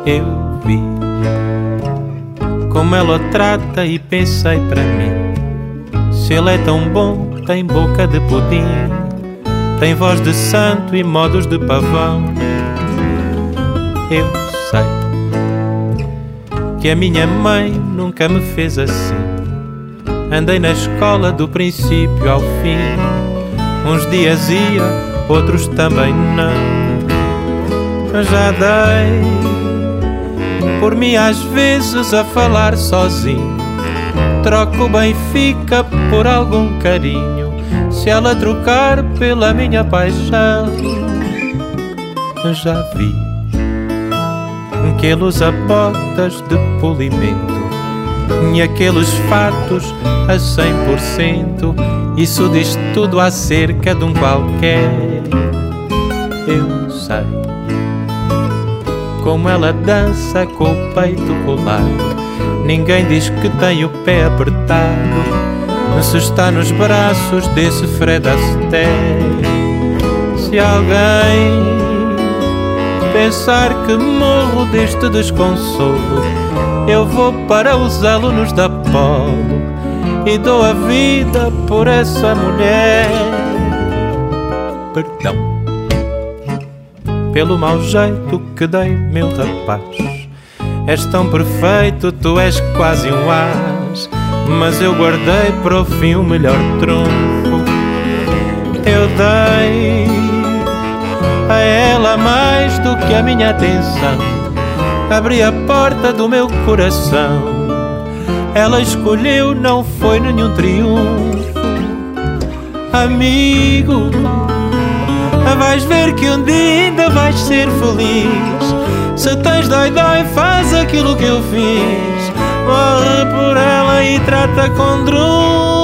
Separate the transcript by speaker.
Speaker 1: eu vi como ela o trata e pensei para mim: se ele é tão bom, tem boca de pudim, tem voz de santo e modos de pavão. Eu sei que a minha mãe nunca me fez assim. Andei na escola do princípio ao fim. Uns dias ia, outros também não. Já dei por mim às vezes a falar sozinho. Troco o Benfica por algum carinho, se ela trocar pela minha paixão. Já vi que ele usa botas de polimento e aqueles fatos a 100%. Isso diz tudo acerca de um qualquer. Eu sei como ela dança com o peito colado. Ninguém diz que tem o pé apertado se está nos braços desse Fred Astaire. Se alguém pensar que morro deste desconsolo, eu vou para os alunos da Polo e dou a vida por essa mulher. Perdão pelo mau jeito que dei, meu rapaz. És tão perfeito, tu és quase um as, mas eu guardei para o fim o melhor trunfo. Eu dei a ela mais do que a minha atenção, abri a porta do meu coração. Ela escolheu, não foi nenhum triunfo. Amigo, vais ver que um dia ainda vais ser feliz. Se tens dói, faz aquilo que eu fiz. Morre por ela e trata com Drum.